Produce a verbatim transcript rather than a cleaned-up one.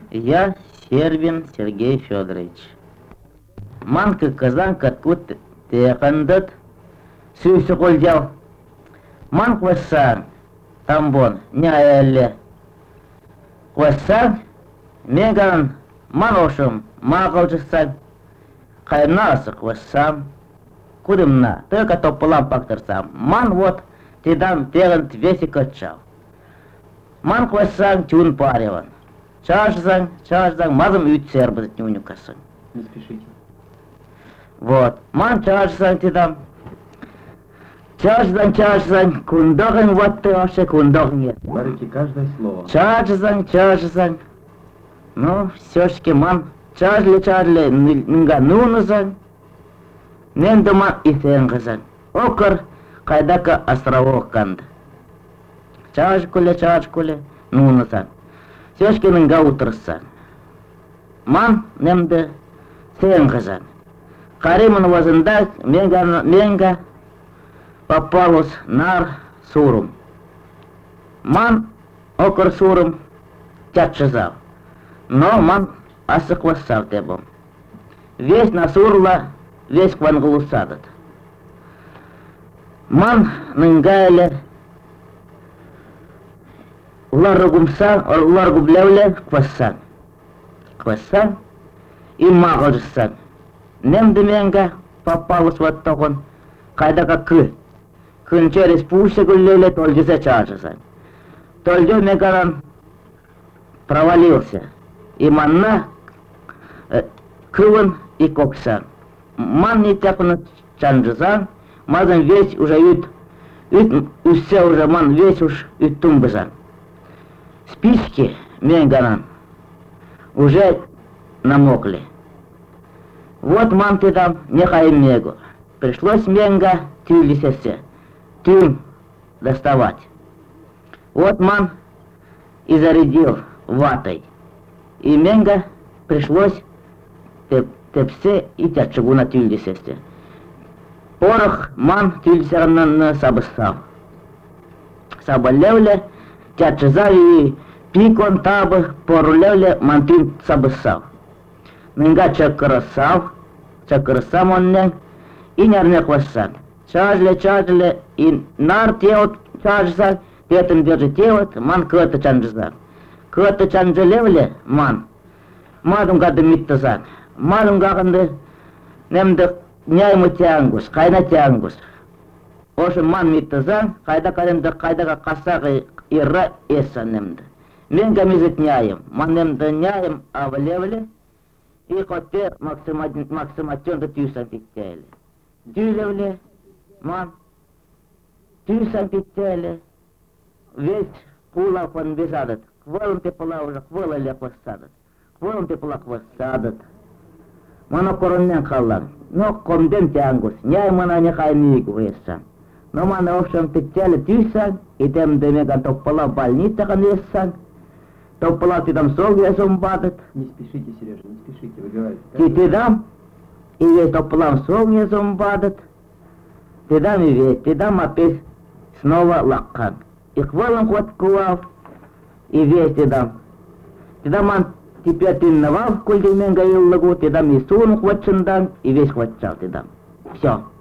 Я Сербин Сергей Федорович. Манка казан каткут текандат сүйсі қолдяу. Ман қвассаң, тамбон, не әлі. Қвассаң, меган ман ошым, мағыл жықсаң. Қайнасы қвассам, кудымна, только топылам пақтырсам. Ман вот тедам тегін твеси катчау. Ман қвассаң, тюн пареван. Чашзаң, чашзаң, мазым үт сербізет нюню касың. Не спешите. Вот, ман чашзаң тедам. Чашзаң, чашзаң, кундағын вот ты аше кундағын ет. Говорите каждое слово. Чашзаң, чашзаң. Ну, все-таки ман чажли, чажли, нынга нунызаң. Ненді ман исенгізаң. Окыр қайдака островок канды. Чаж куле, чаж куле, нунызаң. Все-таки нынга утырсаң. Ман немді сенгізаң. Қаримын вазында менга, менга попалус нар сурум. Ман окыр сурум чатшызав. Но ман асықвассав тебом. Весь насурла, весь квангулусадат. Ман ныңгайле уларгумсан, уларгублевле квассан. Квассан и мағылжыссан. Немді менга попалус ваттағын. Қайдаға кы. Күн через пуще гуллеле толжыса чаржысан. Толжо мегаран провалился. И манна э, кывын и коксан. Ман не тяпына чанжысан. Мазан весь уже ют. Ют үссе уже ман весь уж ют тумбызан. Спички мегаран уже намокли. Вот ман ты там нехай мегу. Пришлось менга тюлисесе, тюм доставать. Вот ман и зарядил ватой. И менга пришлось теп, тепсе и тячегу на тюлисесе. Порох ман тюлисерна сабыстав. Сабалевле тячезав и пикон табы порулевле ман тюн сабыстав. Менга чакырасав, чакырасам оннен, и нерне хвастсан. Чажле, чажле, и нар теот чажзан, петен держи теот, ман кыты чанжзан. Кыты чанжелевле, ман, мадым гады миттазан. Мадым гағынды, немді няймы тянгус, қайна тянгус. Ошы ман миттазан, қайда калемді қайдаға қасағы ирра эссан немді. Мен гамизет няйым, ман немді няйым авлевле, и хотте максиматионды тюсан питтели. Дюлевле, ман, тюсан питтели, весь кулак он безадат. Хвалом тепла уже, хвала ле хвастадат. Хвалом тепла хвастадат. Мано короннен халлан. Но комден тянгус, няй мана нехай мигу вессан. Но мана общем питтели тюсан, и тем демеган топпала больницахан вессан. Топпала ты там сол весом бадат. Не спешите, Сережа, не спешите, вы говорите. Ты ты дам, и весь топплам сол весом бадат. Ты дам и весь, ты дам опять снова лаккан. И хвалом хваткував, и весь ты дам. Ты дам он теперь ты навал, коль ты менга ил лагу, ты дам и сун хватчиндан, и весь хватчал ты дам. Все.